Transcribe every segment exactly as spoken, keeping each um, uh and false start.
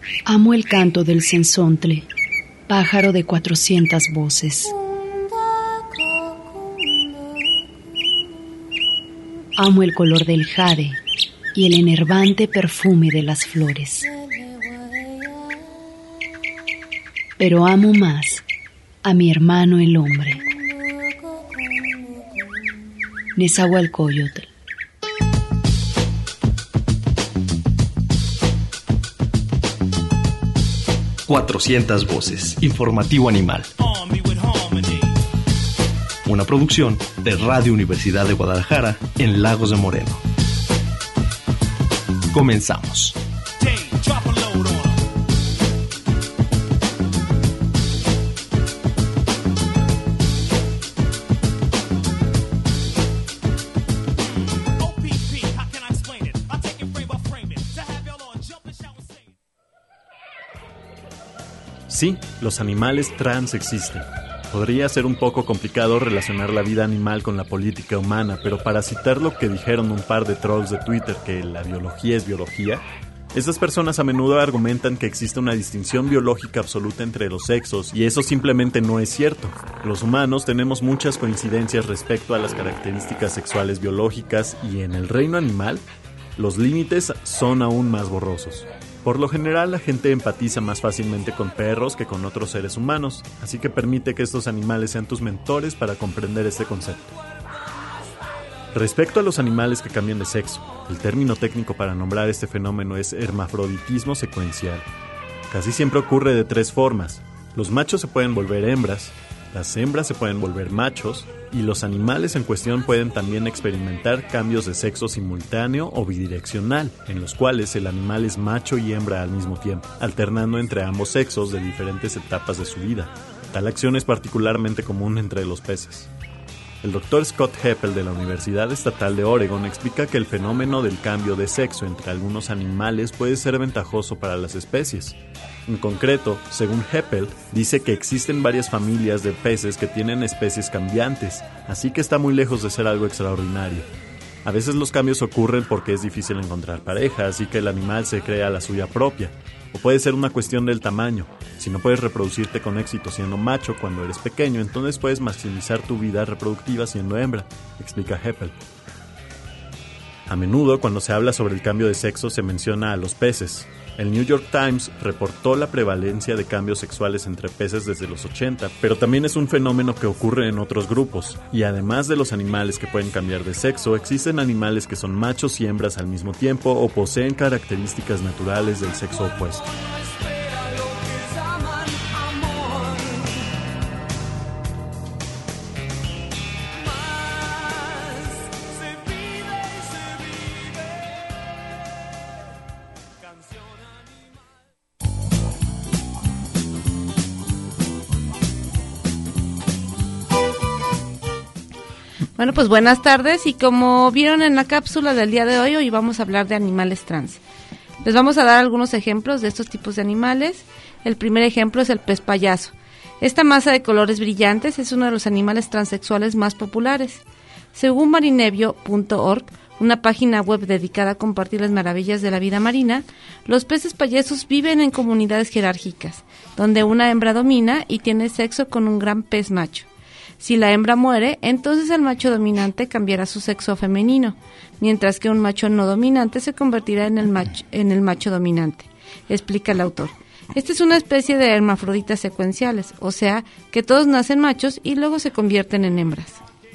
Amo el canto del censontle, pájaro de cuatrocientas voces. Amo el color del jade y el enervante perfume de las flores. Pero amo más a mi hermano el hombre. Nezahualcóyotl. cuatrocientas voces. Informativo animal. Una producción de Radio Universidad de Guadalajara en Lagos de Moreno. Comenzamos. Sí, los animales trans existen. Podría ser un poco complicado relacionar la vida animal con la política humana, pero para citar lo que dijeron un par de trolls de Twitter, que la biología es biología, estas personas a menudo argumentan que existe una distinción biológica absoluta entre los sexos, y eso simplemente no es cierto. Los humanos tenemos muchas coincidencias respecto a las características sexuales biológicas, y en el reino animal, los límites son aún más borrosos. Por lo general, la gente empatiza más fácilmente con perros que con otros seres humanos, así que permite que estos animales sean tus mentores para comprender este concepto. Respecto a los animales que cambian de sexo, el término técnico para nombrar este fenómeno es hermafroditismo secuencial. Casi siempre ocurre de tres formas. Los machos se pueden volver hembras, las hembras se pueden volver machos, y los animales en cuestión pueden también experimentar cambios de sexo simultáneo o bidireccional, en los cuales el animal es macho y hembra al mismo tiempo, alternando entre ambos sexos de diferentes etapas de su vida. Tal acción es particularmente común entre los peces. El doctor Scott Heppel de la Universidad Estatal de Oregon explica que el fenómeno del cambio de sexo entre algunos animales puede ser ventajoso para las especies. En concreto, según Heppel, dice que existen varias familias de peces que tienen especies cambiantes, así que está muy lejos de ser algo extraordinario. A veces los cambios ocurren porque es difícil encontrar pareja, así que el animal se crea la suya propia. O puede ser una cuestión del tamaño. Si no puedes reproducirte con éxito siendo macho cuando eres pequeño, entonces puedes maximizar tu vida reproductiva siendo hembra, explica Heppel. A menudo, cuando se habla sobre el cambio de sexo, se menciona a los peces. El New York Times reportó la prevalencia de cambios sexuales entre peces desde los ochenta, pero también es un fenómeno que ocurre en otros grupos. Y además de los animales que pueden cambiar de sexo, existen animales que son machos y hembras al mismo tiempo o poseen características naturales del sexo opuesto. Bueno, pues buenas tardes, y como vieron en la cápsula del día de hoy, hoy vamos a hablar de animales trans. Les vamos a dar algunos ejemplos de estos tipos de animales. El primer ejemplo es el pez payaso. Esta masa de colores brillantes es uno de los animales transexuales más populares. Según marinevio punto org, una página web dedicada a compartir las maravillas de la vida marina, los peces payasos viven en comunidades jerárquicas, donde una hembra domina y tiene sexo con un gran pez macho. Si la hembra muere, entonces el macho dominante cambiará su sexo femenino, mientras que un macho no dominante se convertirá en el macho, en el macho dominante, explica el autor. Esta es una especie de hermafroditas secuenciales, o sea, que todos nacen machos y luego se convierten en hembras.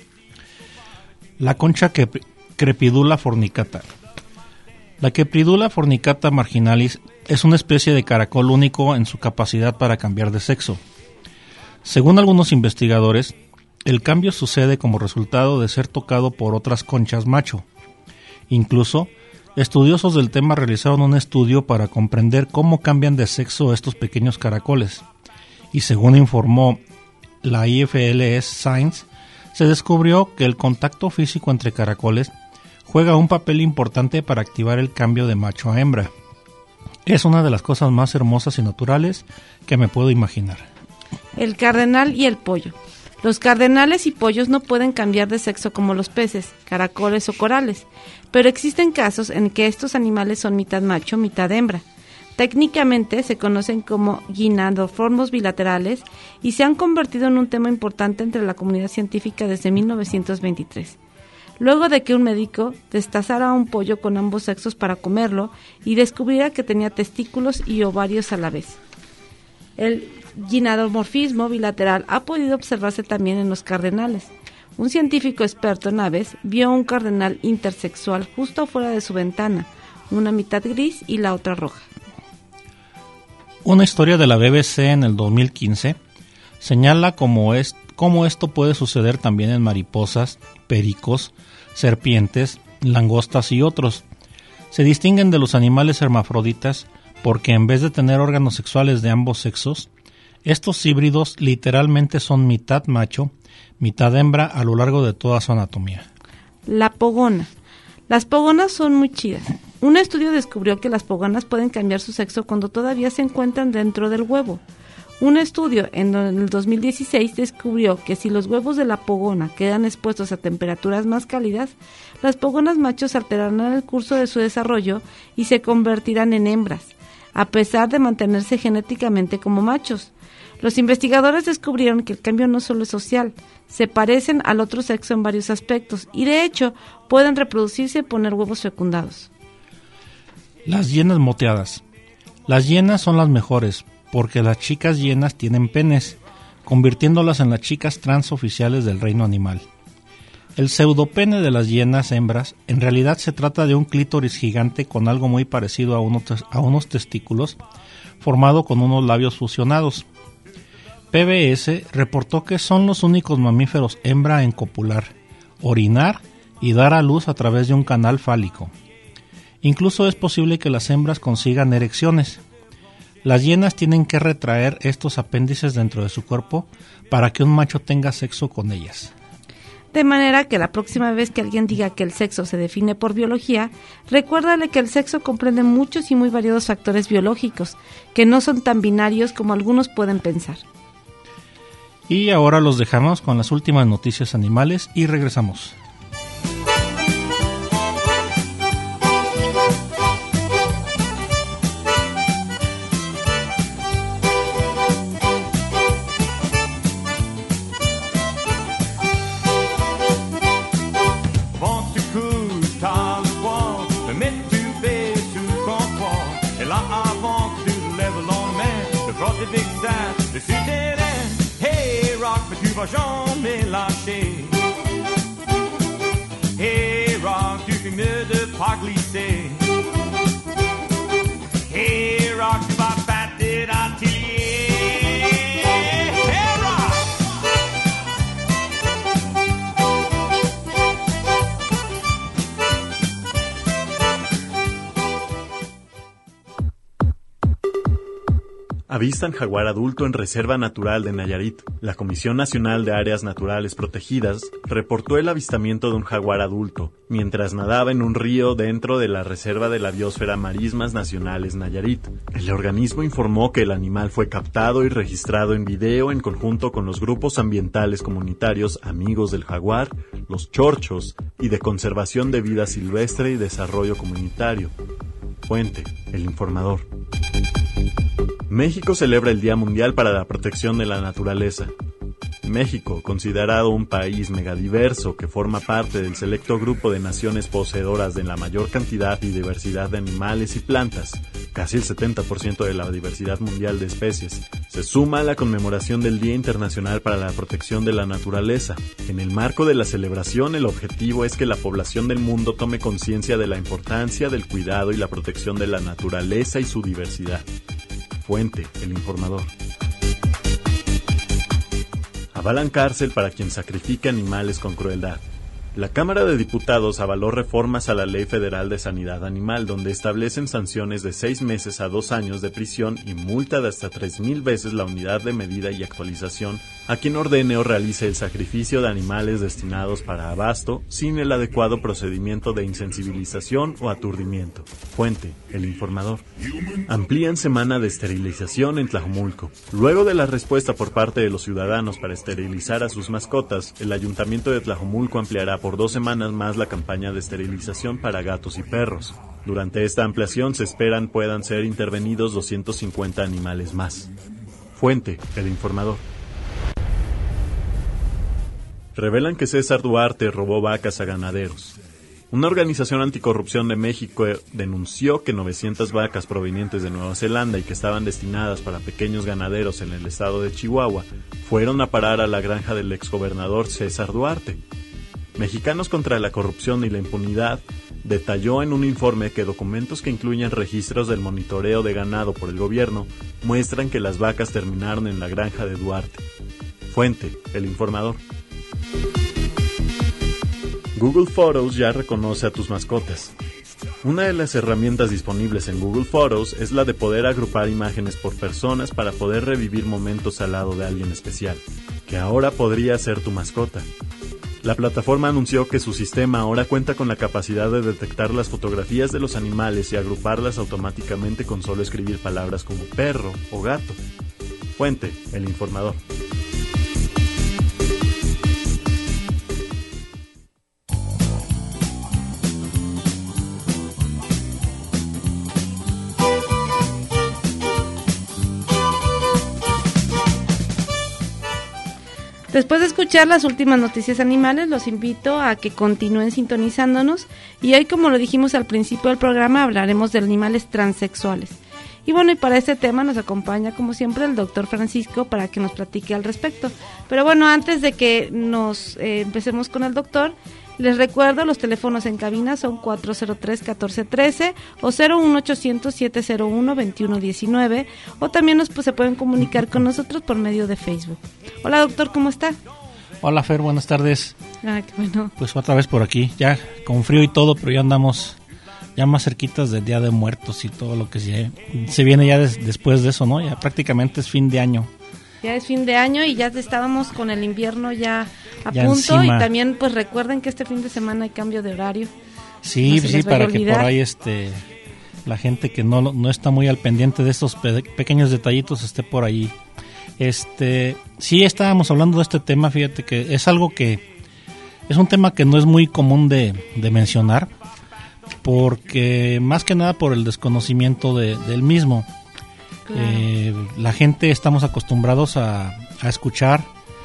La concha crepidula fornicata. La crepidula fornicata marginalis es una especie de caracol único en su capacidad para cambiar de sexo. Según algunos investigadores, el cambio sucede como resultado de ser tocado por otras conchas macho. Incluso, estudiosos del tema realizaron un estudio para comprender cómo cambian de sexo estos pequeños caracoles. Y según informó la I F L S Science, se descubrió que el contacto físico entre caracoles juega un papel importante para activar el cambio de macho a hembra. Es una de las cosas más hermosas y naturales que me puedo imaginar. El cardenal y el pollo. Los cardenales y pollos no pueden cambiar de sexo como los peces, caracoles o corales, pero existen casos en que estos animales son mitad macho, mitad hembra. Técnicamente se conocen como gynadoformos bilaterales y se han convertido en un tema importante entre la comunidad científica desde mil novecientos veintitrés. Luego de que un médico destazara un pollo con ambos sexos para comerlo y descubriera que tenía testículos y ovarios a la vez. El gynadomorfismo bilateral ha podido observarse también en los cardenales. Un científico experto en aves vio un cardenal intersexual justo afuera de su ventana, una mitad gris y la otra roja. Una historia de la B B C en el dos mil quince señala cómo, es, cómo esto puede suceder también en mariposas, pericos, serpientes, langostas y otros. Se distinguen de los animales hermafroditas porque en vez de tener órganos sexuales de ambos sexos, estos híbridos literalmente son mitad macho, mitad hembra a lo largo de toda su anatomía. La pogona. Las pogonas son muy chidas. Un estudio descubrió que las pogonas pueden cambiar su sexo cuando todavía se encuentran dentro del huevo. Un estudio en el dos mil dieciséis descubrió que si los huevos de la pogona quedan expuestos a temperaturas más cálidas, las pogonas machos alterarán el curso de su desarrollo y se convertirán en hembras, a pesar de mantenerse genéticamente como machos. Los investigadores descubrieron que el cambio no solo es social, se parecen al otro sexo en varios aspectos y de hecho pueden reproducirse y poner huevos fecundados. Las hienas moteadas. Las hienas son las mejores porque las chicas hienas tienen penes, convirtiéndolas en las chicas trans oficiales del reino animal. El pseudopene de las hienas hembras en realidad se trata de un clítoris gigante con algo muy parecido a unos, a unos testículos formado con unos labios fusionados. P B S reportó que son los únicos mamíferos hembra en copular, orinar y dar a luz a través de un canal fálico. Incluso es posible que las hembras consigan erecciones. Las hienas tienen que retraer estos apéndices dentro de su cuerpo para que un macho tenga sexo con ellas. De manera que la próxima vez que alguien diga que el sexo se define por biología, recuérdale que el sexo comprende muchos y muy variados factores biológicos, que no son tan binarios como algunos pueden pensar. Y ahora los dejamos con las últimas noticias animales y regresamos. Jamais lâché. Hey Rock, tu fais mieux de pas glisser. Hey Rock, tu vas battre d'atelier. Hey Rock! Avistan jaguar adulto en Reserva Natural de Nayarit. La Comisión Nacional de Áreas Naturales Protegidas reportó el avistamiento de un jaguar adulto mientras nadaba en un río dentro de la Reserva de la Biosfera Marismas Nacionales Nayarit. El organismo informó que el animal fue captado y registrado en video en conjunto con los grupos ambientales comunitarios Amigos del Jaguar, Los Chorchos y de Conservación de Vida Silvestre y Desarrollo Comunitario. Fuente: El Informador. México celebra el Día Mundial para la Protección de la Naturaleza. México, considerado un país megadiverso que forma parte del selecto grupo de naciones poseedoras de la mayor cantidad y diversidad de animales y plantas, casi el setenta por ciento de la diversidad mundial de especies, se suma a la conmemoración del Día Internacional para la Protección de la Naturaleza. En el marco de la celebración, el objetivo es que la población del mundo tome conciencia de la importancia del cuidado y la protección de la naturaleza y su diversidad. Fuente: El Informador. Avalan cárcel para quien sacrifique animales con crueldad. La Cámara de Diputados avaló reformas a la Ley Federal de Sanidad Animal, donde establecen sanciones de seis meses a dos años de prisión y multa de hasta tres mil veces la unidad de medida y actualización a quien ordene o realice el sacrificio de animales destinados para abasto sin el adecuado procedimiento de insensibilización o aturdimiento. Fuente: El Informador. Amplían semana de esterilización en Tlajomulco. Luego de la respuesta por parte de los ciudadanos para esterilizar a sus mascotas, el Ayuntamiento de Tlajomulco ampliará por dos semanas más la campaña de esterilización para gatos y perros. Durante esta ampliación se esperan puedan ser intervenidos doscientos cincuenta animales más. Fuente: El Informador. Revelan que César Duarte robó vacas a ganaderos. Una organización anticorrupción de México denunció que novecientas vacas provenientes de Nueva Zelanda y que estaban destinadas para pequeños ganaderos en el estado de Chihuahua fueron a parar a la granja del exgobernador César Duarte. Mexicanos contra la Corrupción y la Impunidad detalló en un informe que documentos que incluyen registros del monitoreo de ganado por el gobierno muestran que las vacas terminaron en la granja de Duarte. Fuente: El Informador. Google Photos ya reconoce a tus mascotas. Una de las herramientas disponibles en Google Photos es la de poder agrupar imágenes por personas para poder revivir momentos al lado de alguien especial, que ahora podría ser tu mascota. La plataforma anunció que su sistema ahora cuenta con la capacidad de detectar las fotografías de los animales y agruparlas automáticamente con solo escribir palabras como perro o gato. Fuente: El Informador. Después de escuchar las últimas noticias animales, los invito a que continúen sintonizándonos y hoy, como lo dijimos al principio del programa, hablaremos de animales transexuales. Y bueno, y para este tema nos acompaña como siempre el doctor Francisco para que nos platique al respecto. Pero bueno, antes de que nos eh, empecemos con el doctor, les recuerdo, los teléfonos en cabina son cuatro cero tres, uno cuatro uno tres o cero uno ochocientos, siete cero uno, veintiuno diecinueve, o también nos, pues, se pueden comunicar con nosotros por medio de Facebook. Hola doctor, ¿cómo está? Hola Fer, buenas tardes. Ah, qué bueno. Pues otra vez por aquí, ya con frío y todo, pero ya andamos ya más cerquitas del Día de Muertos y todo lo que se, se viene ya des, después de eso, ¿no? Ya prácticamente es fin de año. Ya es fin de año y ya estábamos con el invierno ya a ya punto encima. Y también pues recuerden que este fin de semana hay cambio de horario. Sí, no pues sí, para que por ahí este la gente que no no está muy al pendiente de estos pe- pequeños detallitos esté por ahí. Este, sí estábamos hablando de este tema, fíjate que es algo que es un tema que no es muy común de, de mencionar, porque más que nada por el desconocimiento de, del mismo. Claro. Eh, la gente estamos acostumbrados a, a escuchar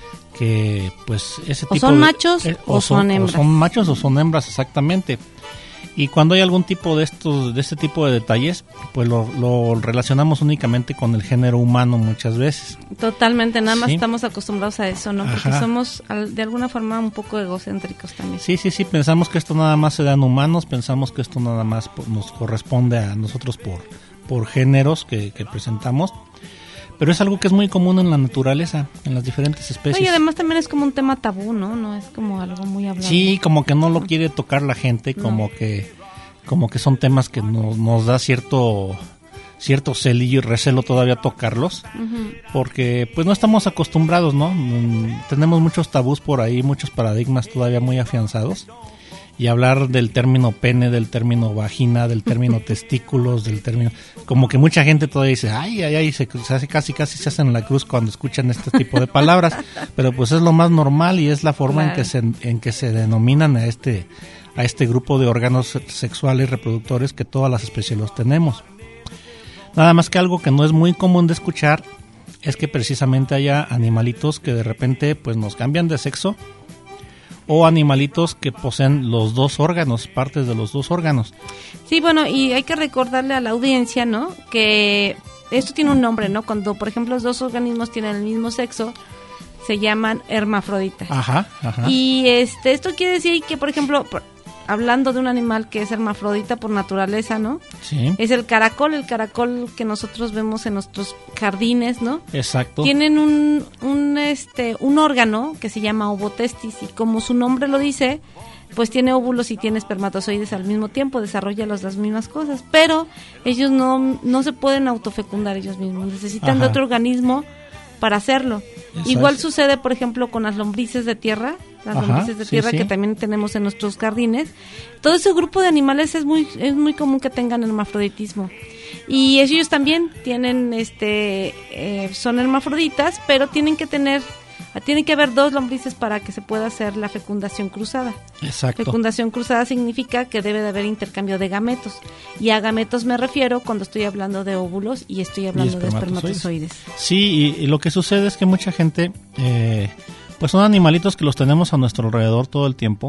que pues ese o tipo son de, machos eh, o, o son hembras. O son machos o son hembras, exactamente. Y cuando hay algún tipo de estos de este tipo de detalles, pues lo, lo relacionamos únicamente con el género humano muchas veces. Totalmente, nada más sí. Estamos acostumbrados a eso, ¿no? Porque Ajá. somos de alguna forma un poco egocéntricos también. Sí, sí, sí, pensamos que esto nada más se da en humanos, pensamos que esto nada más nos corresponde a nosotros por, por géneros que, que presentamos. Pero es algo que es muy común en la naturaleza, en las diferentes especies. Y además también es como un tema tabú, ¿no? No es como algo muy hablado. Sí, como que no lo quiere tocar la gente, como no. que como que son temas que nos, nos da cierto cierto celillo y recelo todavía tocarlos, uh-huh. porque pues no estamos acostumbrados, ¿no? Mm, tenemos muchos tabús por ahí, muchos paradigmas todavía muy afianzados. Y hablar del término pene, del término vagina, del término testículos, del término... Como que mucha gente todavía dice, ay, ay, ay, se, se hace casi, casi se hacen la cruz cuando escuchan este tipo de palabras. Pero pues es lo más normal y es la forma claro. en que se en que se denominan a este a este grupo de órganos sexuales reproductores que todas las especies los tenemos. Nada más que algo que no es muy común de escuchar es que precisamente haya animalitos que de repente pues nos cambian de sexo, o animalitos que poseen los dos órganos, partes de los dos órganos. Sí, bueno, y hay que recordarle a la audiencia, ¿no?, que esto tiene un nombre, ¿no? Cuando, por ejemplo, los dos organismos tienen el mismo sexo, se llaman hermafroditas. Ajá, ajá. Y este, esto quiere decir que, por ejemplo, por, hablando de un animal que es hermafrodita por naturaleza, ¿no? Sí. Es el caracol, el caracol que nosotros vemos en nuestros jardines, ¿no? Exacto. Tienen un, un, este, un órgano que se llama ovotestis y como su nombre lo dice, pues tiene óvulos y tiene espermatozoides al mismo tiempo, desarrolla las, las mismas cosas, pero ellos no, no se pueden autofecundar ellos mismos, necesitan Ajá. de otro organismo para hacerlo. Eso Igual es. Sucede, por ejemplo, con las lombrices de tierra, las Ajá, lombrices de tierra sí, sí. que también tenemos en nuestros jardines. Todo ese grupo de animales es muy es muy común que tengan hermafroditismo. Y ellos también tienen este eh, son hermafroditas, pero tienen que tener tiene que haber dos lombrices para que se pueda hacer la fecundación cruzada. Exacto. Fecundación cruzada significa que debe de haber intercambio de gametos. Y a gametos me refiero cuando estoy hablando de óvulos y estoy hablando Y de espermatozoides. espermatozoides. Sí, y, y lo que sucede es que mucha gente, eh, pues son animalitos que los tenemos a nuestro alrededor todo el tiempo.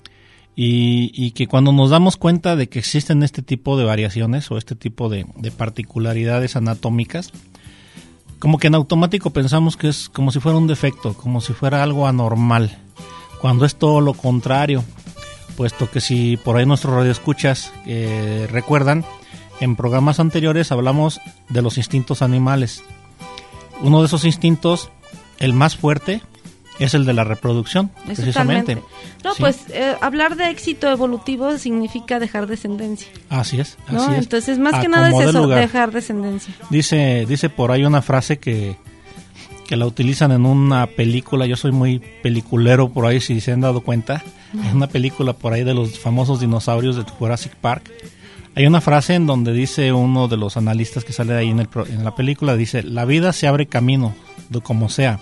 Y, y que cuando nos damos cuenta de que existen este tipo de variaciones o este tipo de, de particularidades anatómicas, como que en automático pensamos que es como si fuera un defecto, como si fuera algo anormal, cuando es todo lo contrario, puesto que si por ahí nuestros radioescuchas eh, recuerdan, en programas anteriores hablamos de los instintos animales. Uno de esos instintos, el más fuerte, es el de la reproducción, Es precisamente. totalmente. No, Sí. pues eh, hablar de éxito evolutivo significa dejar descendencia, Así es, así ¿no? es. Entonces, más que nada es Acomode eso, lugar. dejar descendencia. Dice, dice por ahí una frase que, que la utilizan en una película. Yo soy muy peliculero por ahí, si se han dado cuenta. Es una película por ahí de los famosos dinosaurios de Jurassic Park. Hay una frase en donde dice uno de los analistas que sale ahí en, el, pro- en la película, dice, la vida se abre camino, de como sea.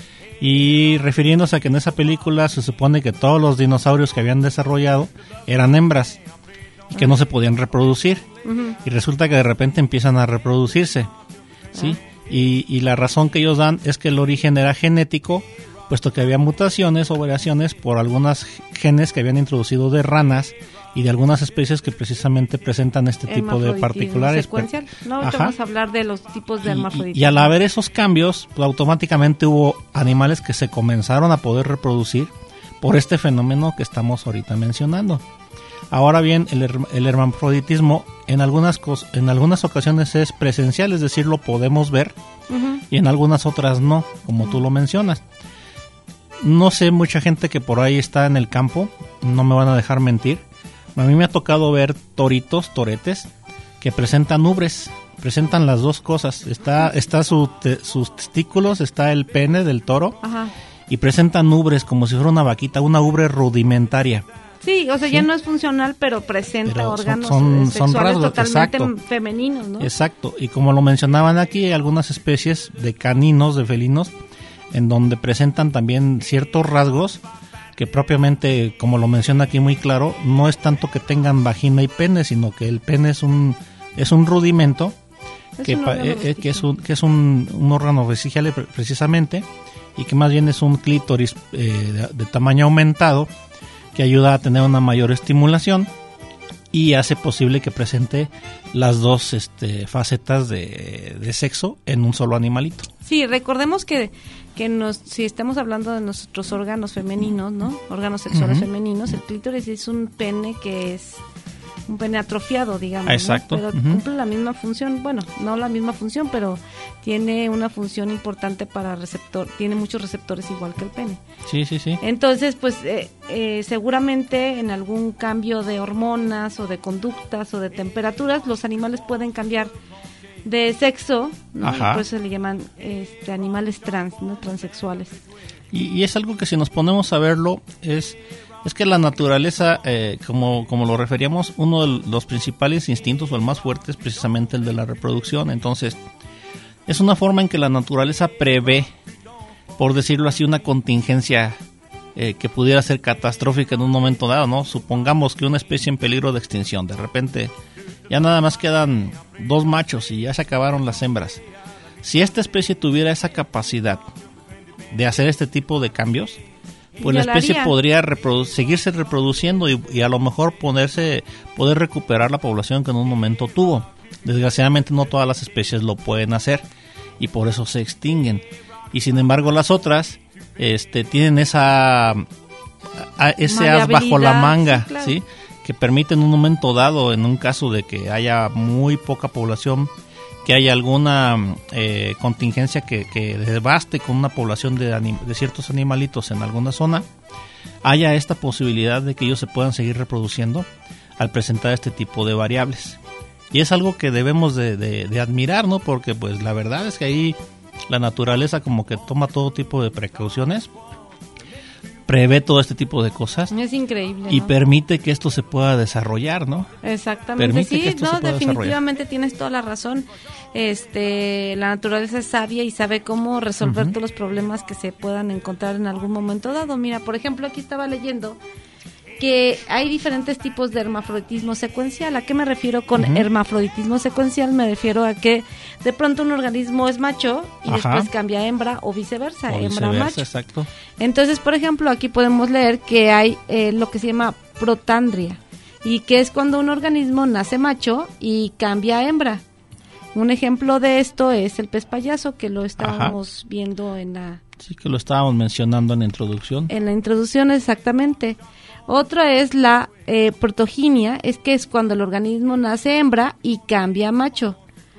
Y refiriéndose a que en esa película se supone que todos los dinosaurios que habían desarrollado eran hembras y que no se podían reproducir. Ujú. Y resulta que de repente empiezan a reproducirse, ¿sí? Y, y la razón que ellos dan es que el origen era genético, puesto que había mutaciones o variaciones por algunas genes que habían introducido de ranas y de algunas especies que precisamente presentan este tipo de Hermafroditismo particulares. secuencial. No, ahorita Ajá. vamos a hablar de los tipos de Y- hermafroditismo. Y, y al haber esos cambios, pues, automáticamente hubo animales que se comenzaron a poder reproducir por este fenómeno que estamos ahorita mencionando. Ahora bien, el, her- el hermafroditismo en algunas, cos- en algunas ocasiones es presencial, es decir, lo podemos ver, Ujú. y en algunas otras no, como tú lo mencionas. No sé, mucha gente que por ahí está en el campo, no me van a dejar mentir. A mí me ha tocado ver toritos, toretes, que presentan ubres, presentan las dos cosas. Está, está su te- sus testículos, está el pene del toro, Ajá. y presentan ubres como si fuera una vaquita, una ubre rudimentaria. Sí, o sea, Sí. ya no es funcional, pero presenta Pero son- órganos son- eh, son sexuales rasgos, totalmente exacto. femeninos, ¿no? Exacto, y como lo mencionaban aquí, hay algunas especies de caninos, de felinos, en donde presentan también ciertos rasgos que propiamente, como lo menciona aquí muy claro, no es tanto que tengan vagina y pene, sino que el pene es un es un rudimento Es que, un pa- órgano eh, eh, que es vestigial. un que es un, un órgano vestigial pre- precisamente, y que más bien es un clítoris eh, de, de tamaño aumentado que ayuda a tener una mayor estimulación y hace posible que presente las dos este, facetas de, de sexo en un solo animalito. Sí, recordemos que, que nos, si estamos hablando de nuestros órganos femeninos, ¿no? Órganos sexuales Ujú. femeninos, el clítoris es un pene que es un pene atrofiado, digamos, ¿no? Exacto. Pero Ujú. cumple la misma función, bueno, no la misma función, pero tiene una función importante para receptor, tiene muchos receptores igual que el pene. Sí, sí, sí. Entonces, pues eh, eh, seguramente en algún cambio de hormonas o de conductas o de temperaturas, los animales pueden cambiar de sexo, ¿no? Ajá. Por eso se le llaman este, animales trans, ¿no? Transexuales. Y, y es algo que si nos ponemos a verlo, es, es que la naturaleza, eh, como, como lo referíamos, uno de los principales instintos o el más fuerte es precisamente el de la reproducción. Entonces, es una forma en que la naturaleza prevé, por decirlo así, una contingencia eh, que pudiera ser catastrófica en un momento dado, ¿no? Supongamos que una especie en peligro de extinción, de repente ya nada más quedan dos machos y ya se acabaron las hembras. Si esta especie tuviera esa capacidad de hacer este tipo de cambios, pues Ya la lo especie haría. podría reprodu- seguirse reproduciendo y, y a lo mejor ponerse, poder recuperar la población que en un momento tuvo. Desgraciadamente no todas las especies lo pueden hacer y por eso se extinguen. Y sin embargo las otras este, tienen esa a- ese as bajo la Maleabilidad, manga, sí, claro. ¿sí? Que permite en un momento dado, en un caso de que haya muy poca población, que haya alguna eh, contingencia que, que devaste con una población de, anim- de ciertos animalitos en alguna zona, haya esta posibilidad de que ellos se puedan seguir reproduciendo al presentar este tipo de variables. Y es algo que debemos de, de- de admirar, ¿no? Porque pues la verdad es que ahí la naturaleza como que toma todo tipo de precauciones prevé todo este tipo de cosas. Es increíble, y ¿no? permite que esto se pueda desarrollar, ¿no? Exactamente, Permite sí, que esto no, se pueda definitivamente tienes toda la razón. Este, la naturaleza es sabia y sabe cómo resolver Uh-huh. todos los problemas que se puedan encontrar en algún momento dado. Mira, por ejemplo, aquí estaba leyendo que hay diferentes tipos de hermafroditismo secuencial. ¿A qué me refiero con Uh-huh. hermafroditismo secuencial? Me refiero a que de pronto un organismo es macho y Ajá. después cambia a hembra o viceversa, O hembra a viceversa, macho. exacto. Entonces, por ejemplo, aquí podemos leer que hay eh, lo que se llama protandria, y que es cuando un organismo nace macho y cambia a hembra. Un ejemplo de esto es el pez payaso, que lo estábamos Ajá. viendo en la... Sí, que lo estábamos mencionando en la introducción. En la introducción, exactamente. Otra es la eh, protoginia, es que es cuando el organismo nace hembra y cambia a macho.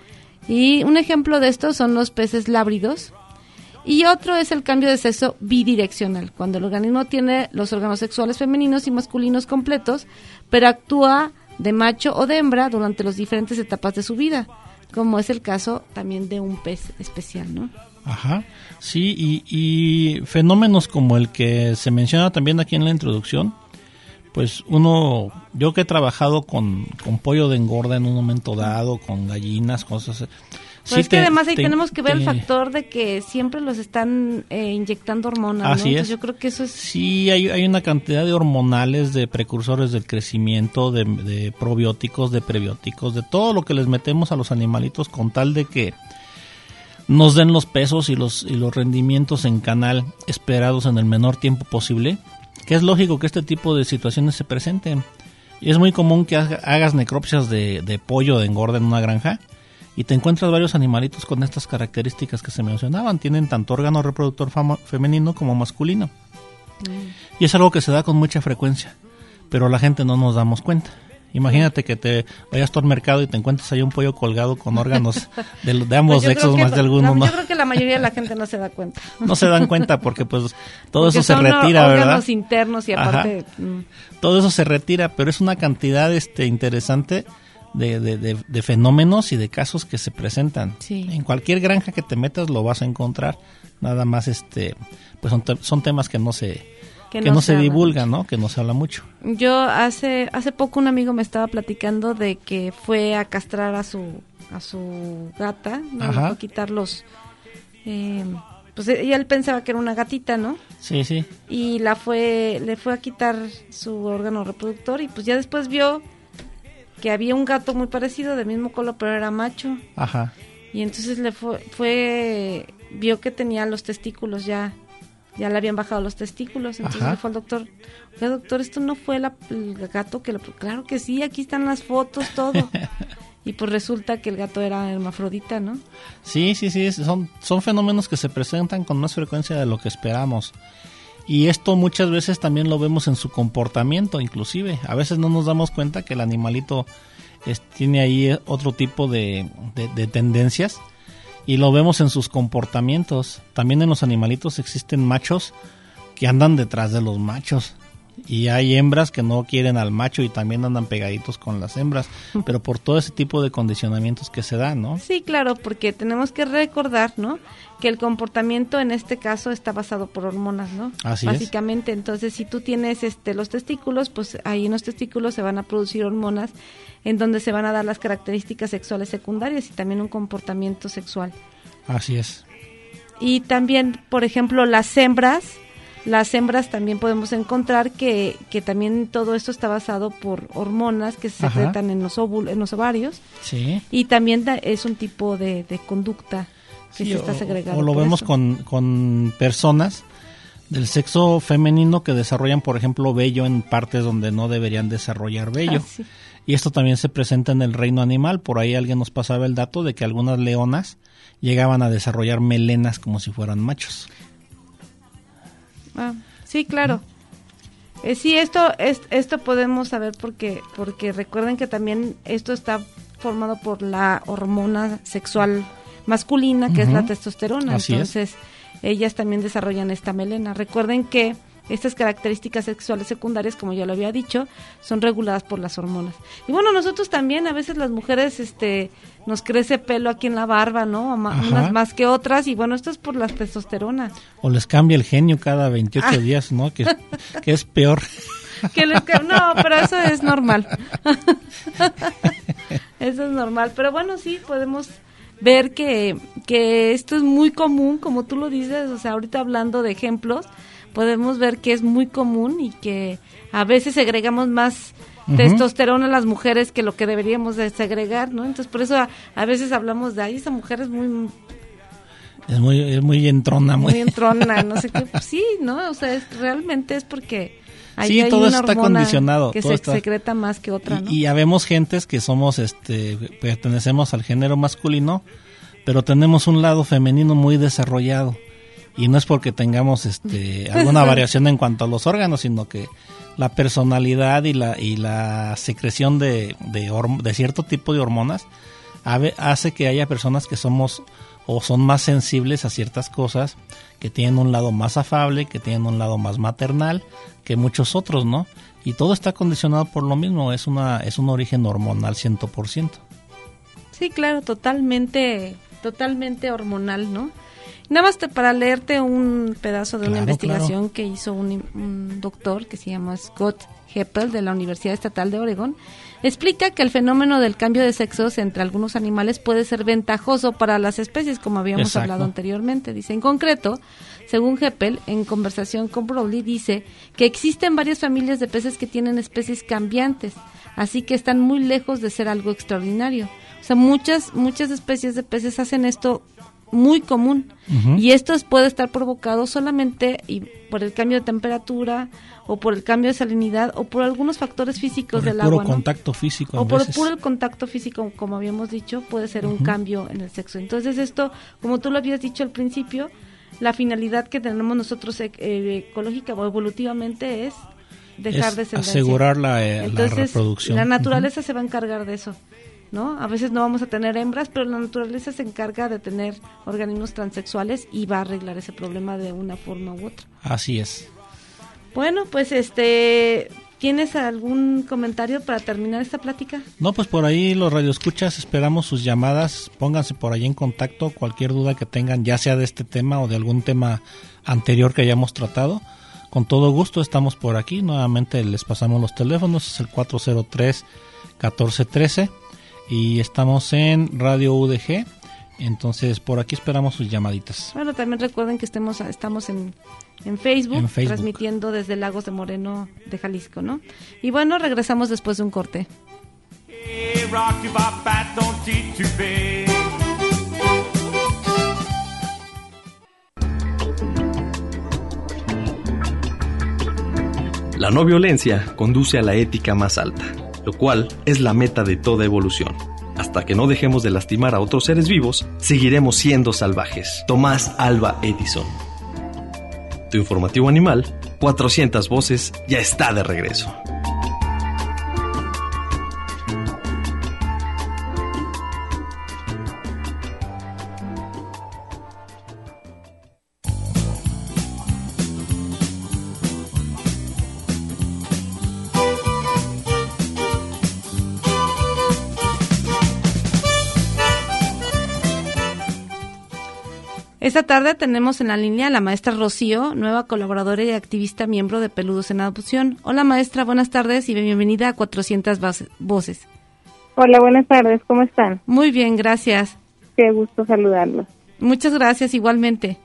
Y un ejemplo de esto son los peces lábridos. Y otro es el cambio de sexo bidireccional, cuando el organismo tiene los órganos sexuales femeninos y masculinos completos, pero actúa de macho o de hembra durante las diferentes etapas de su vida, como es el caso también de un pez especial, ¿no? Ajá, sí, y, y fenómenos como el que se menciona también aquí en la introducción, pues uno, yo que he trabajado con, con pollo de engorda en un momento dado, con gallinas, cosas... Pues sí, es que te, además ahí te, tenemos que ver te, el factor de que siempre los están eh, inyectando hormonas, así ¿no? Entonces es. Yo creo que eso es... Sí, hay, hay una cantidad de hormonales, de precursores del crecimiento, de, de probióticos, de prebióticos, de todo lo que les metemos a los animalitos con tal de que nos den los pesos y los, y los rendimientos en canal esperados en el menor tiempo posible, que es lógico que este tipo de situaciones se presenten. Y es muy común que hagas necropsias de, de pollo de engorda en una granja y te encuentras varios animalitos con estas características que se mencionaban. Tienen tanto órgano reproductor famo- femenino como masculino. Mm. Y es algo que se da con mucha frecuencia, pero la gente no nos damos cuenta. Imagínate que te vayas tú al mercado y te encuentres ahí un pollo colgado con órganos de, de ambos pues sexos, más lo, de alguno. No, ¿no? Yo creo que la mayoría de la gente no se da cuenta. No se dan cuenta porque pues todo porque eso se retira, órganos ¿verdad? Órganos internos y aparte... Mm. Todo eso se retira, pero es una cantidad este interesante de, de, de, de fenómenos y de casos que se presentan. Sí. En cualquier granja que te metas lo vas a encontrar. Nada más este pues son, te, son temas que no se que, que no, no se, se divulgan, ¿no? Que no se habla mucho. Yo hace hace poco un amigo me estaba platicando de que fue a castrar a su a su gata, ¿no? Le fue a quitar los eh, pues ella él pensaba que era una gatita, ¿no? Sí, sí. Y la fue le fue a quitar su órgano reproductor y pues ya después vio que había un gato muy parecido, del mismo color, pero era macho. Ajá. Y entonces le fue, fue vio que tenía los testículos ya, ya le habían bajado los testículos, entonces Ajá. le fue al doctor, oye doctor, esto no fue la, el gato que lo... Claro que sí, aquí están las fotos, todo. Y pues resulta que el gato era hermafrodita, ¿no? Sí, sí, sí, son, son fenómenos que se presentan con más frecuencia de lo que esperamos. Y esto muchas veces también lo vemos en su comportamiento, inclusive. A veces no nos damos cuenta que el animalito es, tiene ahí otro tipo de, de, de tendencias y lo vemos en sus comportamientos. También en los animalitos existen machos que andan detrás de los machos. Y hay hembras que no quieren al macho y también andan pegaditos con las hembras, pero por todo ese tipo de condicionamientos que se dan, ¿no? Sí, claro, porque tenemos que recordar, ¿no?, que el comportamiento en este caso está basado por hormonas, ¿no? Así Básicamente, es. Entonces, si tú tienes este los testículos, pues ahí en los testículos se van a producir hormonas en donde se van a dar las características sexuales secundarias y también un comportamiento sexual. Así es. Y también, por ejemplo, las hembras... Las hembras también podemos encontrar que, que también todo esto está basado por hormonas que se secretan en los óvulos, en los ovarios. Sí. Y también da, es un tipo de, de conducta que sí, se está segregando. O lo vemos con, con personas del sexo femenino que desarrollan, por ejemplo, vello en partes donde no deberían desarrollar vello. Ah, sí. Y esto también se presenta en el reino animal. Por ahí alguien nos pasaba el dato de que algunas leonas llegaban a desarrollar melenas como si fueran machos. Ah, sí, claro. Eh, sí, esto es, esto podemos saber porque porque recuerden que también esto está formado por la hormona sexual masculina, que uh-huh. es la testosterona. Así Entonces, es. ellas también desarrollan esta melena. Recuerden que estas características sexuales secundarias, como ya lo había dicho, son reguladas por las hormonas. Y bueno, nosotros también, a veces las mujeres este nos crece pelo aquí en la barba, ¿no? Ma- unas más que otras, y bueno, esto es por la testosterona. O les cambia el genio cada veintiocho ah. días, ¿no? Que, que es peor. Que les ca- no, pero eso es normal. Eso es normal, pero bueno, sí, podemos ver que, que esto es muy común, como tú lo dices, o sea, ahorita hablando de ejemplos, podemos ver que es muy común y que a veces segregamos más uh-huh. testosterona a las mujeres que lo que deberíamos de segregar, ¿no? Entonces, por eso a, a veces hablamos de, ay, esa mujer es muy... Es muy, es muy entrona. Muy, muy entrona, no sé qué. Pues sí, ¿no? O sea, es, realmente es porque... Ahí sí, hay todo una eso está hormona condicionado. Que todo se está... secreta más que otra, ¿no? Y, y habemos gentes que somos, este, pertenecemos al género masculino, pero tenemos un lado femenino muy desarrollado. Y no es porque tengamos este alguna variación en cuanto a los órganos, sino que la personalidad y la y la secreción de de, horm- de cierto tipo de hormonas ave- hace que haya personas que somos o son más sensibles a ciertas cosas, que tienen un lado más afable, que tienen un lado más maternal que muchos otros, ¿no? Y todo está condicionado por lo mismo, es una es un origen hormonal cien por ciento. Sí, claro, totalmente totalmente hormonal, ¿no? Nada más te, para leerte un pedazo de claro, una investigación claro. que hizo un, un doctor que se llama Scott Heppel de la Universidad Estatal de Oregón, explica que el fenómeno del cambio de sexos entre algunos animales puede ser ventajoso para las especies, como habíamos Exacto. hablado anteriormente. Dice, en concreto, según Heppel, en conversación con Browley, dice que existen varias familias de peces que tienen especies cambiantes, así que están muy lejos de ser algo extraordinario. O sea, muchas, muchas especies de peces hacen esto muy común uh-huh. y esto puede estar provocado solamente y por el cambio de temperatura o por el cambio de salinidad o por algunos factores físicos por el del puro agua, contacto ¿no? físico o por veces. puro el contacto físico, como habíamos dicho, puede ser uh-huh. un cambio en el sexo. Entonces esto, como tú lo habías dicho al principio, la finalidad que tenemos nosotros eh, ecológica o evolutivamente es dejar es descendencia, asegurar la, eh, Entonces, la reproducción. La naturaleza uh-huh. se va a encargar de eso, ¿no? A veces no vamos a tener hembras, pero la naturaleza se encarga de tener organismos transexuales y va a arreglar ese problema de una forma u otra. Así es. Bueno, pues este, ¿tienes algún comentario para terminar esta plática? No, pues por ahí los radioescuchas, esperamos sus llamadas, pónganse por ahí en contacto, cualquier duda que tengan, ya sea de este tema o de algún tema anterior que hayamos tratado. Con todo gusto estamos por aquí, nuevamente les pasamos los teléfonos, es el cuatro cero tres, catorce trece. Y estamos en Radio U D G, entonces por aquí esperamos sus llamaditas. Bueno, también recuerden que estemos, estamos en, en, Facebook, en Facebook, transmitiendo desde Lagos de Moreno de Jalisco, ¿no? Y bueno, regresamos después de un corte. La no violencia conduce a la ética más alta, lo cual es la meta de toda evolución. Hasta que no dejemos de lastimar a otros seres vivos, seguiremos siendo salvajes. Tomás Alva Edison. Tu informativo animal, cuatrocientas voces, ya está de regreso. Esta tarde tenemos en la línea a la maestra Rocío, nueva colaboradora y activista miembro de Peludos en Adopción. Hola maestra, buenas tardes y bienvenida a cuatrocientas Voces. Hola, buenas tardes, ¿cómo están? Muy bien, gracias. Qué gusto saludarlos. Muchas gracias, igualmente.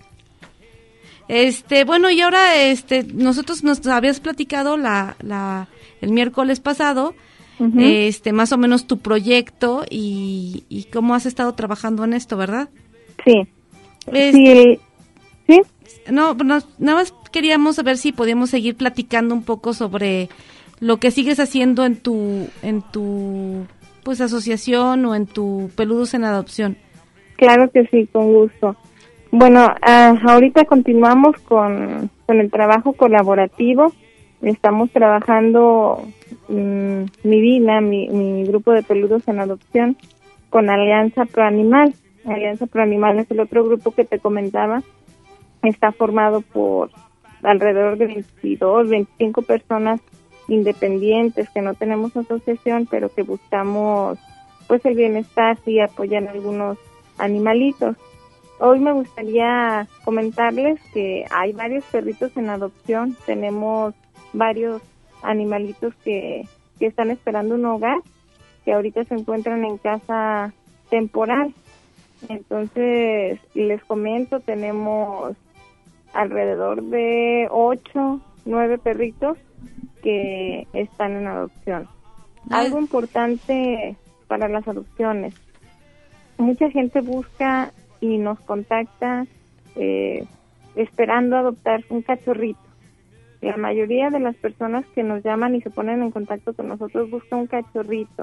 Este, bueno, y ahora este nosotros nos habías platicado la, la el miércoles pasado, uh-huh. este más o menos tu proyecto y, y cómo has estado trabajando en esto, ¿verdad? Sí. Es, sí, ¿sí? No, no, nada más queríamos saber si podíamos seguir platicando un poco sobre lo que sigues haciendo en tu, en tu, pues asociación o en tu Peludos en Adopción. Claro que sí, con gusto. Bueno, uh, ahorita continuamos con, con el trabajo colaborativo. Estamos trabajando um, mi Vina, mi, mi grupo de Peludos en Adopción, con Alianza Pro Animal. Alianza Pro Animal es el otro grupo que te comentaba, está formado por alrededor de veintidós, veinticinco personas independientes que no tenemos asociación, pero que buscamos pues el bienestar y apoyar a algunos animalitos. Hoy me gustaría comentarles que hay varios perritos en adopción, tenemos varios animalitos que, que están esperando un hogar, que ahorita se encuentran en casa temporal. Entonces, les comento, tenemos alrededor de ocho, nueve perritos que están en adopción. Ay. Algo importante para las adopciones. Mucha gente busca y nos contacta eh, esperando adoptar un cachorrito. La mayoría de las personas que nos llaman y se ponen en contacto con nosotros buscan un cachorrito.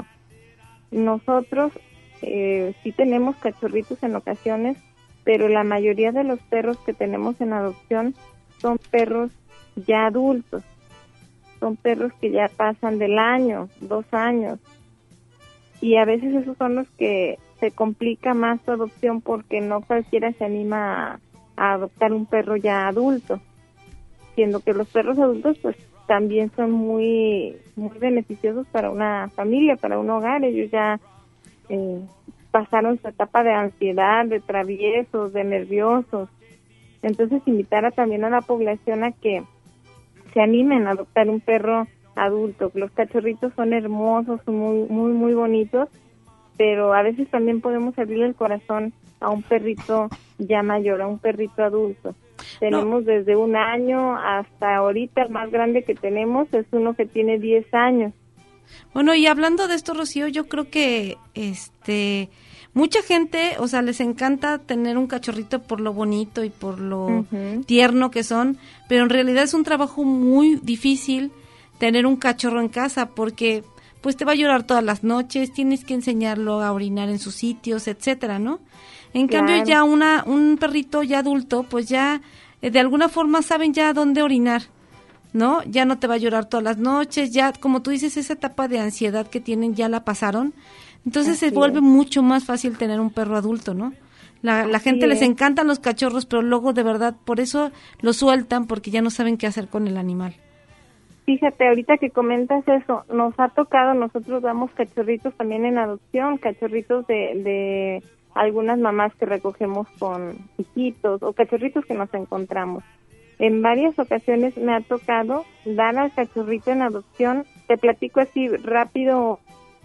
Nosotros eh, sí tenemos cachorritos en ocasiones, pero la mayoría de los perros que tenemos en adopción son perros ya adultos. Son perros que ya pasan del año, dos años. Y a veces esos son los que se complica más su adopción porque no cualquiera se anima a, a adoptar un perro ya adulto. Siendo que los perros adultos pues también son muy muy beneficiosos para una familia, para un hogar. Ellos ya eh, pasaron su etapa de ansiedad, de traviesos, de nerviosos. Entonces invitar a, también a la población a que se animen a adoptar un perro adulto. Los cachorritos son hermosos, son muy muy muy bonitos, pero a veces también podemos abrirle el corazón a un perrito ya mayor, a un perrito adulto. Tenemos no. desde un año hasta ahorita, el más grande que tenemos es uno que tiene diez años. Bueno, y hablando de esto, Rocío, yo creo que este mucha gente, o sea, les encanta tener un cachorrito por lo bonito y por lo uh-huh. tierno que son, pero en realidad es un trabajo muy difícil tener un cachorro en casa porque pues te va a llorar todas las noches, tienes que enseñarlo a orinar en sus sitios, etcétera, ¿no? En claro. cambio ya una un perrito ya adulto, pues ya eh, de alguna forma saben ya dónde orinar, ¿no? Ya no te va a llorar todas las noches, ya como tú dices, esa etapa de ansiedad que tienen ya la pasaron, entonces Así se vuelve es. mucho más fácil tener un perro adulto, ¿no? La, la gente es. les encantan los cachorros, pero luego de verdad por eso los sueltan porque ya no saben qué hacer con el animal. Fíjate, ahorita que comentas eso, nos ha tocado, nosotros damos cachorritos también en adopción, cachorritos de, de algunas mamás que recogemos con hijitos o cachorritos que nos encontramos. En varias ocasiones me ha tocado dar al cachorrito en adopción, te platico así rápido.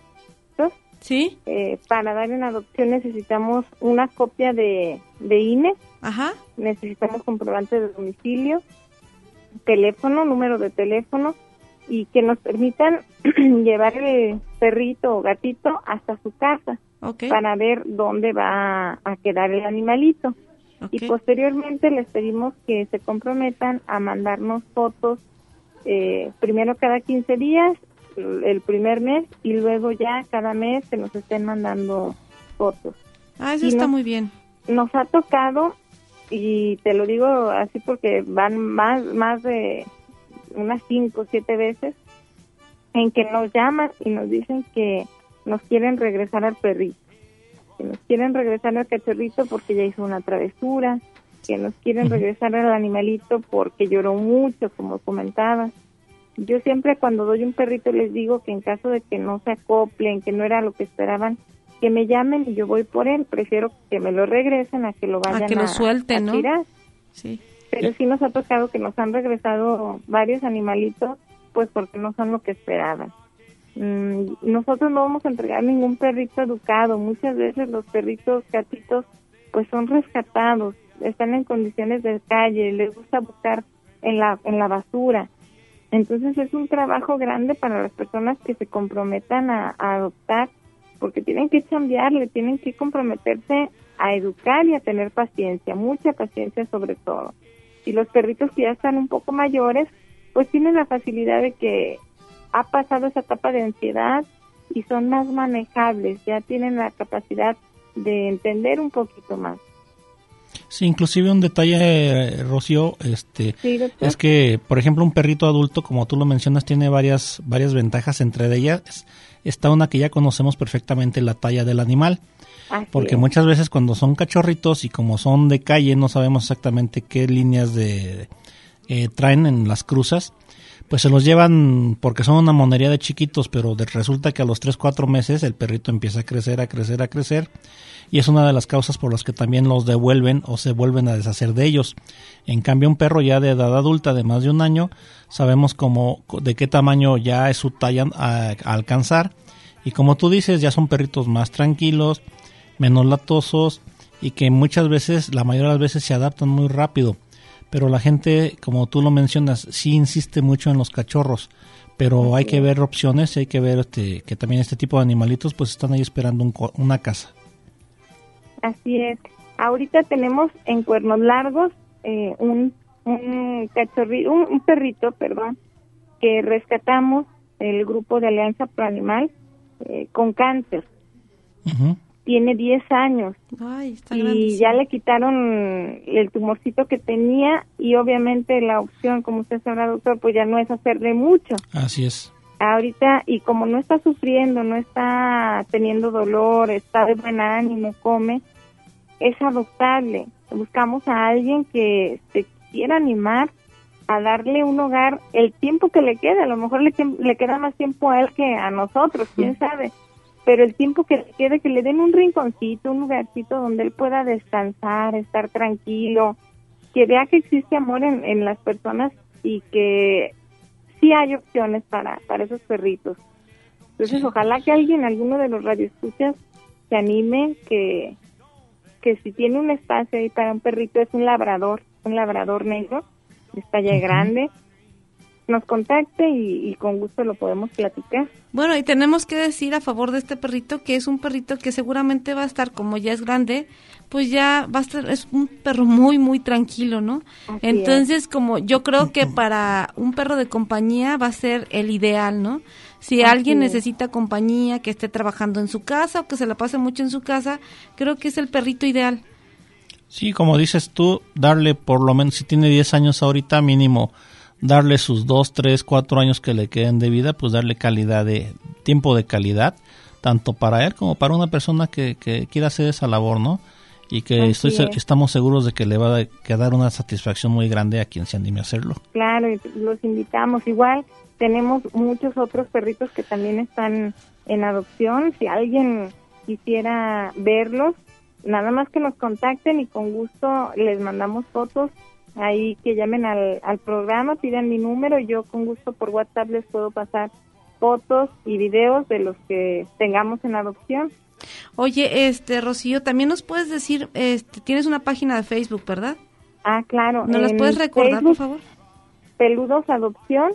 ¿Sí? Eh, para dar en adopción necesitamos una copia de, de I N E, Ajá. necesitamos comprobante de domicilio, teléfono, número de teléfono y que nos permitan llevar el perrito o gatito hasta su casa okay. para ver dónde va a quedar el animalito. Okay. Y posteriormente les pedimos que se comprometan a mandarnos fotos eh, primero cada quince días, el primer mes y luego ya cada mes que nos estén mandando fotos. Ah, eso y está nos, muy bien. Nos ha tocado, y te lo digo así porque van más más de unas cinco o siete veces, en que nos llaman y nos dicen que nos quieren regresar al perrito, que nos quieren regresar al cachorrito porque ya hizo una travesura, que nos quieren regresar al animalito porque lloró mucho, como comentaba. Yo siempre cuando doy un perrito les digo que en caso de que no se acoplen, que no era lo que esperaban, que me llamen y yo voy por él. Prefiero que me lo regresen a que lo vayan a, que lo suelten, a tirar. ¿no? Sí. Pero sí nos ha tocado que nos han regresado varios animalitos, pues porque no son lo que esperaban. Mm, nosotros no vamos a entregar ningún perrito educado. Muchas veces los perritos, gatitos, pues son rescatados, están en condiciones de calle, les gusta buscar en la en la basura. Entonces es un trabajo grande para las personas que se comprometan a, a adoptar, porque tienen que chambearle, tienen que comprometerse a educar y a tener paciencia, mucha paciencia sobre todo. Y los perritos que ya están un poco mayores, pues tienen la facilidad de que ha pasado esa etapa de ansiedad y son más manejables, ya tienen la capacidad de entender un poquito más. Sí, inclusive un detalle, Rocío, este, sí, es que, por ejemplo, un perrito adulto, como tú lo mencionas, tiene varias varias ventajas. Entre ellas está una que ya conocemos perfectamente, la talla del animal. Así porque es. Muchas veces cuando son cachorritos y como son de calle no sabemos exactamente qué líneas de eh, traen en las cruzas, pues se los llevan porque son una monería de chiquitos, pero de, resulta que a los tres, cuatro meses el perrito empieza a crecer, a crecer, a crecer, y es una de las causas por las que también los devuelven o se vuelven a deshacer de ellos. En cambio, un perro ya de edad adulta de más de un año, sabemos cómo, de qué tamaño ya es su talla a, a alcanzar, y como tú dices, ya son perritos más tranquilos, menos latosos, y que muchas veces, la mayoría de las veces se adaptan muy rápido. Pero la gente, como tú lo mencionas, sí insiste mucho en los cachorros, pero hay que ver opciones, hay que ver este, que también este tipo de animalitos pues están ahí esperando un, una casa. Así es. Ahorita tenemos en Cuernos Largos eh, un, un cachorrito, un, un perrito, perdón, que rescatamos el grupo de Alianza Pro Animal eh, con cáncer. Uh-huh. Tiene diez años. Ay, está y grandísimo. Ya le quitaron el tumorcito que tenía y obviamente la opción, como usted sabrá, doctor, pues ya no es hacerle mucho. Así es. Ahorita, y como no está sufriendo, no está teniendo dolor, está de buen ánimo, come, es adoptable. Buscamos a alguien que se quiera animar a darle un hogar el tiempo que le quede. A lo mejor le, le queda más tiempo a él que a nosotros, quién sabe. Pero el tiempo que le quede, que le den un rinconcito, un lugarcito donde él pueda descansar, estar tranquilo, que vea que existe amor en, en las personas y que sí hay opciones para, para esos perritos. Entonces, sí. Ojalá que alguien, alguno de los radioescuchas, se anime, que, que si tiene un espacio ahí para un perrito, es un labrador, un labrador negro, de talla uh-huh. grande, nos contacte y, y con gusto lo podemos platicar. Bueno, y tenemos que decir a favor de este perrito que es un perrito que seguramente va a estar, como ya es grande, pues ya va a estar, es un perro muy, muy tranquilo, ¿no? Así Entonces, es. Como yo creo que para un perro de compañía va a ser el ideal, ¿no? Si Así alguien es. necesita compañía, que esté trabajando en su casa o que se la pase mucho en su casa, creo que es el perrito ideal. Sí, como dices tú, darle por lo menos, si tiene diez años ahorita, mínimo darle sus dos, tres, cuatro años que le queden de vida, pues darle calidad de tiempo de calidad, tanto para él como para una persona que, que quiera hacer esa labor, ¿no? Y que estoy estamos seguros de que le va a quedar una satisfacción muy grande a quien se anime a hacerlo. Claro, los invitamos. Igual tenemos muchos otros perritos que también están en adopción. Si alguien quisiera verlos, nada más que nos contacten y con gusto les mandamos fotos. Ahí que llamen al, al programa, pidan mi número y yo con gusto por WhatsApp les puedo pasar fotos y videos de los que tengamos en adopción. Oye, este Rocío, también nos puedes decir, este, tienes una página de Facebook, ¿verdad? Ah, claro. ¿Nos las puedes recordar, Facebook, por favor? Peludos Adopción.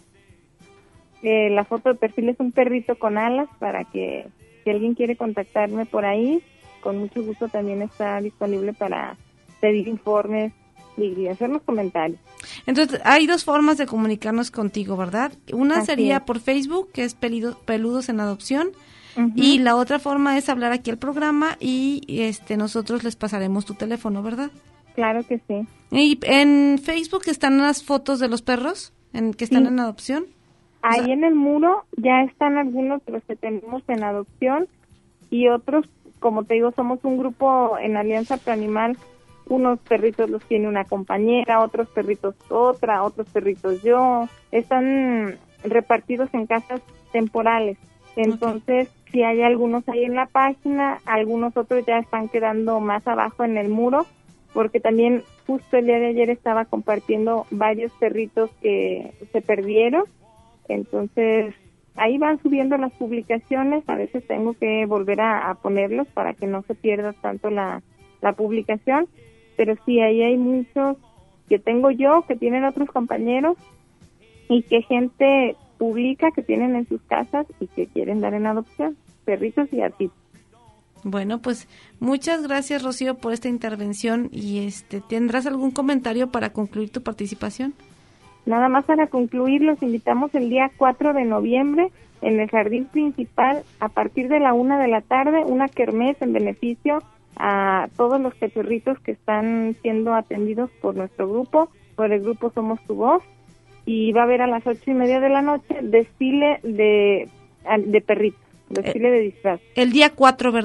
Eh, la foto de perfil es un perrito con alas para que si alguien quiere contactarme por ahí, con mucho gusto también está disponible para pedir informes y hacernos comentarios. Entonces, hay dos formas de comunicarnos contigo, ¿verdad? Una Así sería es. por Facebook, que es Pelido, Peludos en Adopción, uh-huh. y la otra forma es hablar aquí al programa y este nosotros les pasaremos tu teléfono, ¿verdad? Claro que sí. ¿Y en Facebook están las fotos de los perros en que están sí. en adopción? Ahí o sea, en el muro ya están algunos de los que tenemos en adopción y otros, como te digo, somos un grupo en Alianza Pro Animal. Unos perritos los tiene una compañera, otros perritos otra, otros perritos yo. Están repartidos en casas temporales. Entonces, okay. si hay algunos ahí en la página, algunos otros ya están quedando más abajo en el muro, porque también justo el día de ayer estaba compartiendo varios perritos que se perdieron. Entonces, ahí van subiendo las publicaciones. A veces tengo que volver a, a ponerlos para que no se pierda tanto la, la publicación. Pero sí, ahí hay muchos que tengo yo, que tienen otros compañeros y que gente publica que tienen en sus casas y que quieren dar en adopción, perritos y gatitos. Bueno, pues muchas gracias, Rocío, por esta intervención y este ¿tendrás algún comentario para concluir tu participación? Nada más para concluir, los invitamos el día cuatro de noviembre en el jardín principal a partir de la una de la tarde, una kermés en beneficio a todos los cachorritos que están siendo atendidos por nuestro grupo, por el grupo Somos Tu Voz, y va a haber a las ocho y media de la noche desfile de, de perritos, desfile de disfraz. El día cuatro, ¿verdad?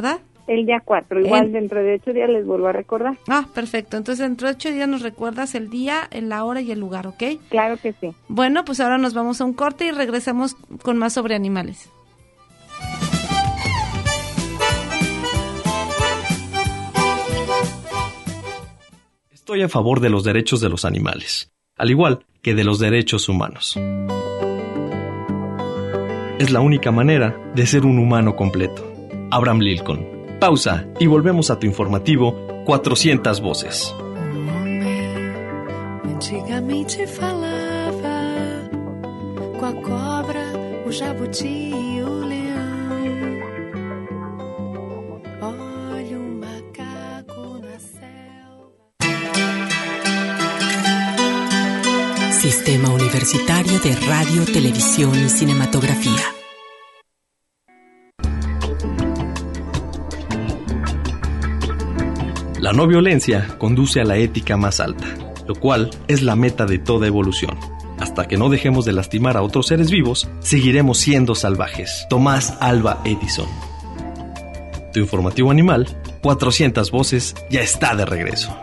El día cuatro, igual En- dentro de ocho días les vuelvo a recordar. Ah, perfecto. Entonces, dentro de ocho días nos recuerdas el día, en la hora y el lugar, ¿ok? Claro que sí. Bueno, pues ahora nos vamos a un corte y regresamos con más sobre animales. Estoy a favor de los derechos de los animales, al igual que de los derechos humanos. Es la única manera de ser un humano completo. Abraham Lincoln. Pausa y volvemos a tu informativo cuatrocientas voces. Antigamente falava com a cobra, o jabuti e o leão. Olha um macaco na selva. Sistema Universitario de Radio, Televisión y Cinematografía. La no violencia conduce a la ética más alta, lo cual es la meta de toda evolución. Hasta que no dejemos de lastimar a otros seres vivos, seguiremos siendo salvajes. Tomás Alva Edison. Tu informativo animal, cuatrocientas voces, ya está de regreso.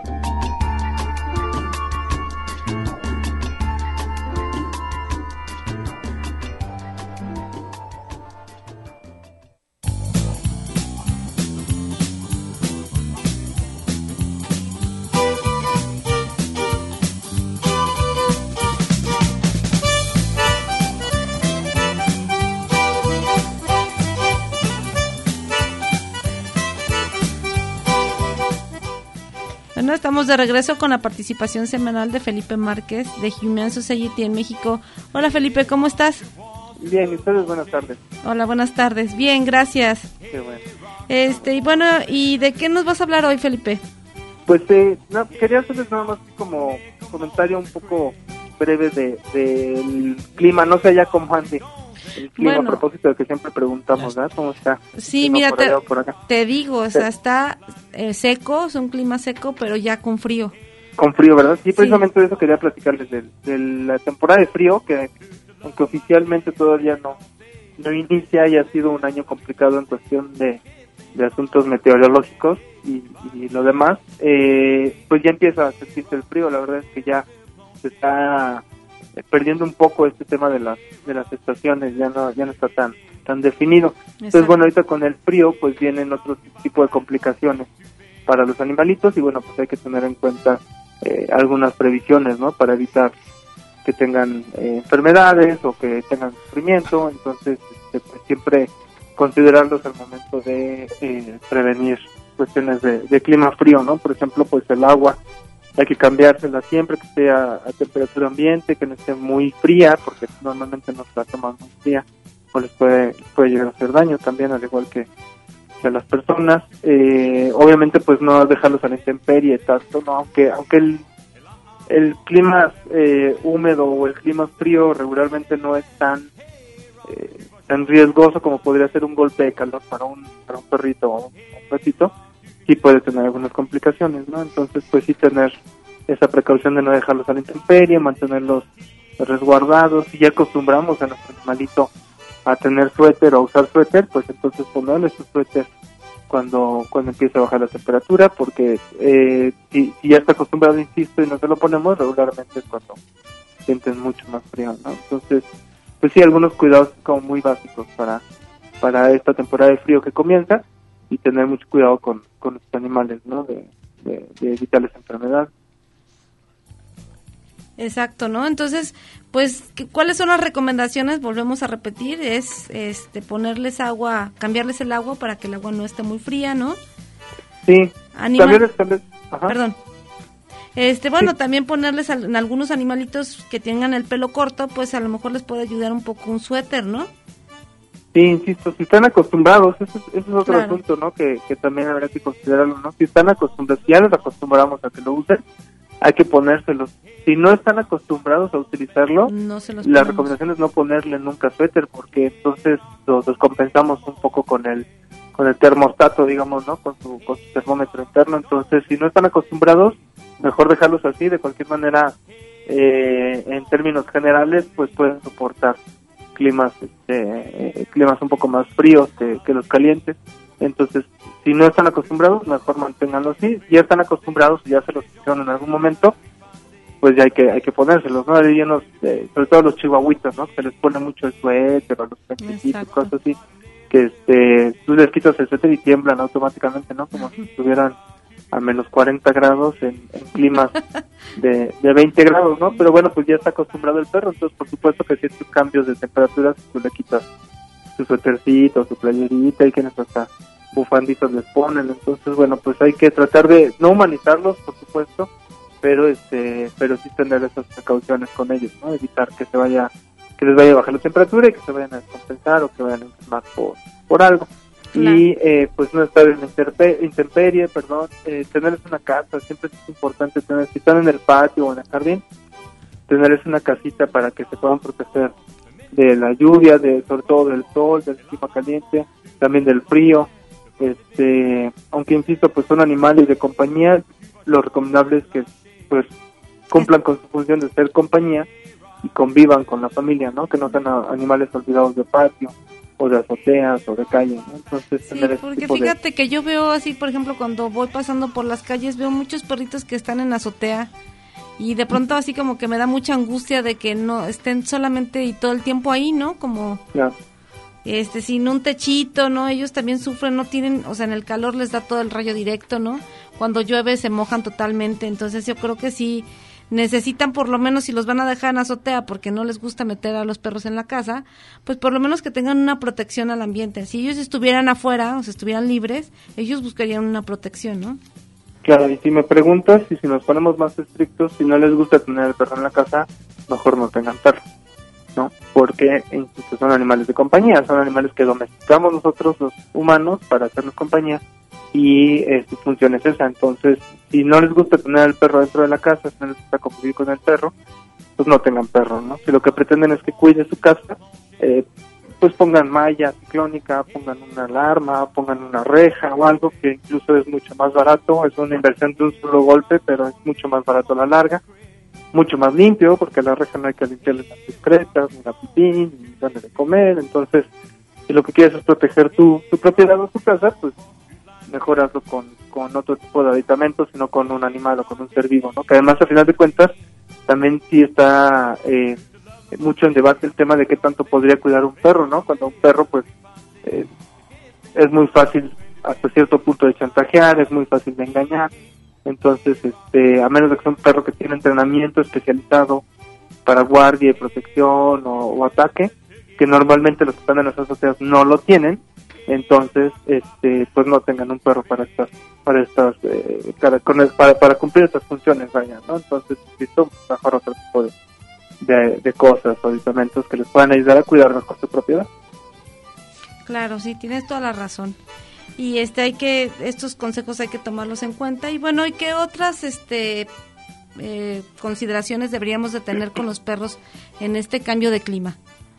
Bueno, estamos de regreso con la participación semanal de Felipe Márquez de Humane Society en México. Hola Felipe, ¿cómo estás? Bien, ¿y ustedes? Buenas tardes. Hola, buenas tardes. Bien, gracias. Qué bueno. Este, y bueno, ¿y de qué nos vas a hablar hoy, Felipe? Pues eh, no, quería hacerles nada más como comentario un poco breve de del clima, no sé ya cómo ande el clima, Bueno. a propósito de que siempre preguntamos, ¿verdad? ¿Cómo está? Sí, ¿Clima mira, por te, allá o por acá? te digo, o sea, está eh, seco, es un clima seco, pero ya con frío. Con frío, ¿verdad? Sí, Sí. precisamente de eso quería platicarles, de, de la temporada de frío, que aunque oficialmente todavía no, no inicia y ha sido un año complicado en cuestión de, de asuntos meteorológicos y, y lo demás, eh, pues ya empieza a sentirse el frío. La verdad es que ya se está eh, perdiendo un poco este tema de las de las estaciones, ya no ya no está tan tan definido. Entonces, Exacto. bueno, ahorita con el frío pues vienen otro tipo de complicaciones para los animalitos y bueno, pues hay que tener en cuenta eh, algunas previsiones, ¿no? Para evitar que tengan eh, enfermedades o que tengan sufrimiento. Entonces, este, pues, siempre considerarlos al momento de eh, prevenir cuestiones de, de clima frío, ¿no? Por ejemplo, pues el agua hay que cambiársela siempre, que esté a, a temperatura ambiente, que no esté muy fría, porque normalmente nos la toman muy fría, o les puede, puede llegar a hacer daño también, al igual que, que a las personas. Eh, obviamente, pues no dejarlos a la intemperie tanto, ¿no? Aunque, aunque el el clima eh, húmedo o el clima frío regularmente no es tan eh, tan riesgoso como podría ser un golpe de calor para un para un perrito o un gatito, sí puede tener algunas complicaciones, ¿no? Entonces, pues sí tener esa precaución de no dejarlos a la intemperie, mantenerlos resguardados. Si ya acostumbramos a nuestro animalito a tener suéter o a usar suéter, pues entonces ponerle su suéter cuando cuando empiece a bajar la temperatura, porque eh, si, si ya está acostumbrado, insisto, y no se lo ponemos, regularmente es cuando sienten mucho más frío, ¿no? Entonces, pues sí, algunos cuidados como muy básicos para para esta temporada de frío que comienza, y tener mucho cuidado con, con los animales, ¿no? De, de, de evitarles enfermedades. Exacto, ¿no? Entonces, pues, ¿qué- ¿cuáles son las recomendaciones? Volvemos a repetir, es este ponerles agua, cambiarles el agua para que el agua no esté muy fría, ¿no? Sí, Anima- también es, también, ajá. Perdón. Este, bueno, Sí. también ponerles al- en algunos animalitos que tengan el pelo corto, pues a lo mejor les puede ayudar un poco un suéter, ¿no? Sí, insisto, si están acostumbrados, ese, es- ese es otro Claro. asunto, ¿no? Que, que también habrá que considerarlo, ¿no? Si están acostumbrados, si ya los acostumbramos a que lo usen, hay que ponérselos. Si no están acostumbrados a utilizarlo, No se los la ponemos. recomendación es no ponerle nunca suéter, porque entonces los descompensamos un poco con el con el termostato, digamos, ¿no? Con su, con su termómetro interno. Entonces, si no están acostumbrados, mejor dejarlos así. De cualquier manera, eh, en términos generales, pues pueden soportar climas este, eh, climas un poco más fríos que, que los calientes. Entonces, si no están acostumbrados, mejor manténganlos así. Si ya están acostumbrados, ya se los hicieron en algún momento, pues ya hay que hay que ponérselos, ¿no? Hay unos, eh, sobre todo los chihuahuitas, ¿no? Se les pone mucho el suéter o los pequeñitos, cosas así, que este, tú les quitas el suéter y tiemblan automáticamente, ¿no? Como si estuvieran a menos cuarenta grados en, en climas de, de veinte grados, ¿no? Pero bueno, pues ya está acostumbrado el perro, entonces por supuesto que ciertos cambios de temperatura, si tú le quitas su suétercito, su playerita, y quienes hasta bufanditos les ponen, entonces bueno, pues hay que tratar de no humanizarlos, por supuesto, pero este, pero sí tener esas precauciones con ellos, ¿no? Evitar que se vaya, que les vaya a bajar la temperatura y que se vayan a descompensar o que vayan a enfermar por, por algo. Claro. Y eh, pues no estar en interpe- intemperie, perdón, eh, tenerles una casa, siempre es importante tener, si están en el patio o en el jardín, tenerles una casita para que se puedan proteger de la lluvia, de sobre todo del sol, del clima caliente, también del frío. Este, aunque insisto, pues son animales de compañía, lo recomendable es que pues cumplan con su función de ser compañía y convivan con la familia, ¿no? Que no sean a, animales olvidados de patio o de azoteas o de calle, ¿no? Entonces, sí, tener porque tipo fíjate de... que yo veo así, por ejemplo, cuando voy pasando por las calles, veo muchos perritos que están en azotea y de pronto así como que me da mucha angustia de que no estén solamente y todo el tiempo ahí, ¿no? Como Claro. este sin un techito, ¿no? Ellos también sufren, no tienen, o sea, en el calor les da todo el rayo directo, ¿no? Cuando llueve se mojan totalmente, entonces yo creo que sí necesitan, por lo menos, si los van a dejar en azotea porque no les gusta meter a los perros en la casa, pues por lo menos que tengan una protección al ambiente. Si ellos estuvieran afuera, o sea, estuvieran libres, ellos buscarían una protección, ¿no? Claro, y si me preguntas, y si nos ponemos más estrictos, si no les gusta tener el perro en la casa, mejor no tengan perro, ¿no? Porque insisto, son animales de compañía, son animales que domesticamos nosotros los humanos para hacernos compañía, y eh, su función es esa. Entonces, si no les gusta tener al perro dentro de la casa, si no les gusta convivir con el perro, pues no tengan perro, ¿no? Si lo que pretenden es que cuide su casa, eh, pues pongan malla ciclónica, pongan una alarma, pongan una reja o algo, que incluso es mucho más barato, es una inversión de un solo golpe, pero es mucho más barato a la larga, mucho más limpio, porque la reja no hay que limpiarle las discretas, ni la pipí, ni darle de comer. Entonces, si lo que quieres es proteger tu, tu propiedad o tu casa, pues mejor hazlo con, con otro tipo de aditamentos, sino con un animal o con un ser vivo, ¿no? Que además, al final de cuentas, también sí está eh, mucho en debate el tema de qué tanto podría cuidar un perro, ¿no? Cuando un perro, pues, eh, es muy fácil hasta cierto punto de chantajear, es muy fácil de engañar. Entonces, este, a menos de que sea un perro que tiene entrenamiento especializado para guardia y protección o, o ataque, que normalmente los que están en las azoteas no lo tienen, entonces este pues no tengan un perro para estas para estas eh, para, con el, para para cumplir estas funciones, vaya, ¿no? Entonces listo, mejor otro tipo de, de, de cosas o aditamentos que les puedan ayudar a cuidar mejor su propiedad. Claro, sí, tienes toda la razón. Y este hay que estos consejos hay que tomarlos en cuenta. Y bueno, ¿y qué otras este eh, consideraciones deberíamos de tener con los perros en este cambio de clima?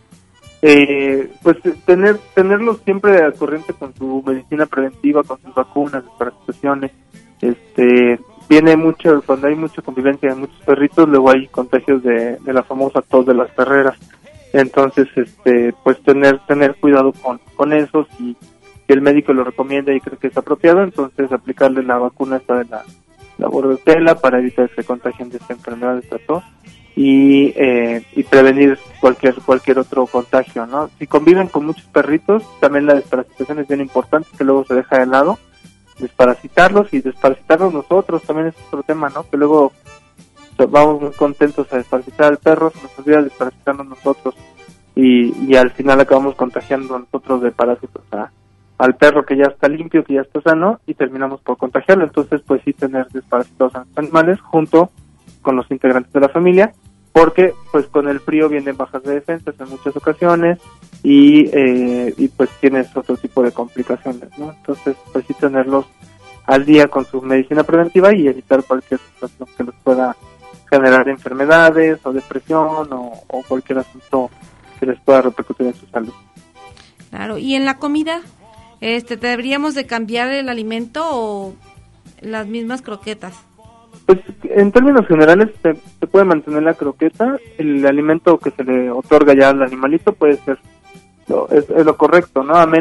Eh, pues tener tenerlos siempre al corriente con su medicina preventiva, con sus vacunas, desparasitaciones. Este, viene mucho, cuando hay mucha convivencia de muchos perritos, luego hay contagios de, de la famosa tos de las perreras. Entonces, este, pues tener tener cuidado con, con eso. Si, si el médico lo recomienda y cree que es apropiado, entonces aplicarle la vacuna esta de la, la bordetela para evitar que se contagien de esta enfermedad, de esta tos. Y, eh, y prevenir cualquier cualquier otro contagio, ¿no? Si conviven con muchos perritos, también la desparasitación es bien importante, que luego se deja de lado, desparasitarlos y desparasitarlos nosotros, también es otro tema, ¿no? Que luego vamos muy contentos a desparasitar al perro, se nos olvida desparasitarnos nosotros y, y al final acabamos contagiando nosotros de parásitos a, al perro que ya está limpio, que ya está sano, y terminamos por contagiarlo. Entonces, pues sí, tener desparasitados a los animales junto con los integrantes de la familia, porque pues con el frío vienen bajas de defensas en muchas ocasiones y eh, y pues tienes otro tipo de complicaciones, ¿no? Entonces pues sí tenerlos al día con su medicina preventiva y evitar cualquier situación que les pueda generar enfermedades o depresión o, o cualquier asunto que les pueda repercutir en su salud. Claro, y en la comida, este, ¿deberíamos de cambiar el alimento o las mismas croquetas? Pues en términos generales se, se puede mantener la croqueta, el alimento que se le otorga ya al animalito puede ser, lo, es, es lo correcto, ¿no? A menos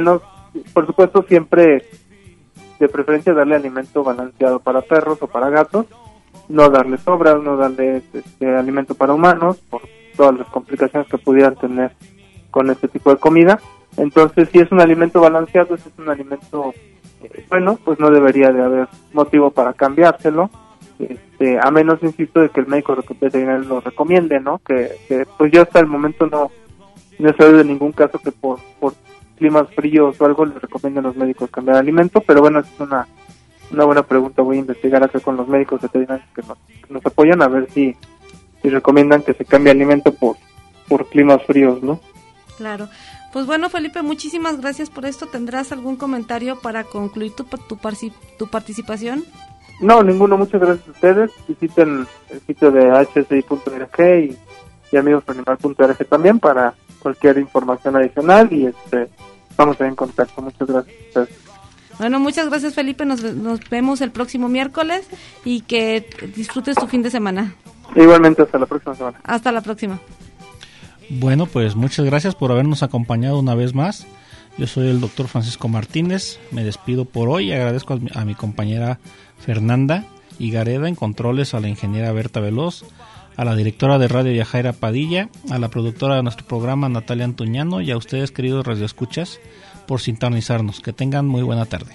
por supuesto siempre de preferencia darle alimento balanceado para perros o para gatos, no darle sobras, no darle este, alimento para humanos, por todas las complicaciones que pudieran tener con este tipo de comida. Entonces, si es un alimento balanceado, si es un alimento eh, bueno, pues no debería de haber motivo para cambiárselo, este, a menos, insisto, de que el médico veterinario lo recomiende, ¿no? Que, que pues yo hasta el momento no, no he sabido de ningún caso que por, por climas fríos o algo les recomienden los médicos cambiar de alimento, pero bueno, es una una buena pregunta. Voy a investigar acá con los médicos veterinarios que nos, que nos apoyan a ver si, si recomiendan que se cambie alimento por, por climas fríos, ¿no? Claro. Pues bueno, Felipe, muchísimas gracias por esto. ¿Tendrás algún comentario para concluir tu, tu, tu participación? No, ninguno. Muchas gracias a ustedes. Visiten el sitio de h s i punto org y, y amigos animal punto org también para cualquier información adicional y este vamos a ir en contacto. Muchas gracias a ustedes. Bueno, muchas gracias, Felipe. Nos, nos vemos el próximo miércoles y que disfrutes tu fin de semana. Igualmente, hasta la próxima semana. Hasta la próxima. Bueno, pues muchas gracias por habernos acompañado una vez más. Yo soy el doctor Francisco Martínez. Me despido por hoy. Agradezco a mi, a mi compañera Fernanda Higareda en controles, a la ingeniera Berta Veloz, a la directora de Radio Yajaira Padilla, a la productora de nuestro programa Natalia Antuñano y a ustedes, queridos radioescuchas, por sintonizarnos. Que tengan muy buena tarde.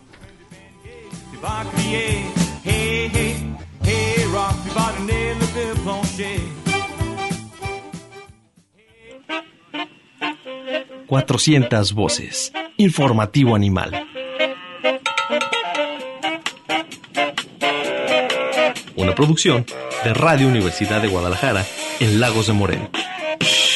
cuatrocientas voces. Informativo animal. Una producción de Radio Universidad de Guadalajara en Lagos de Moreno.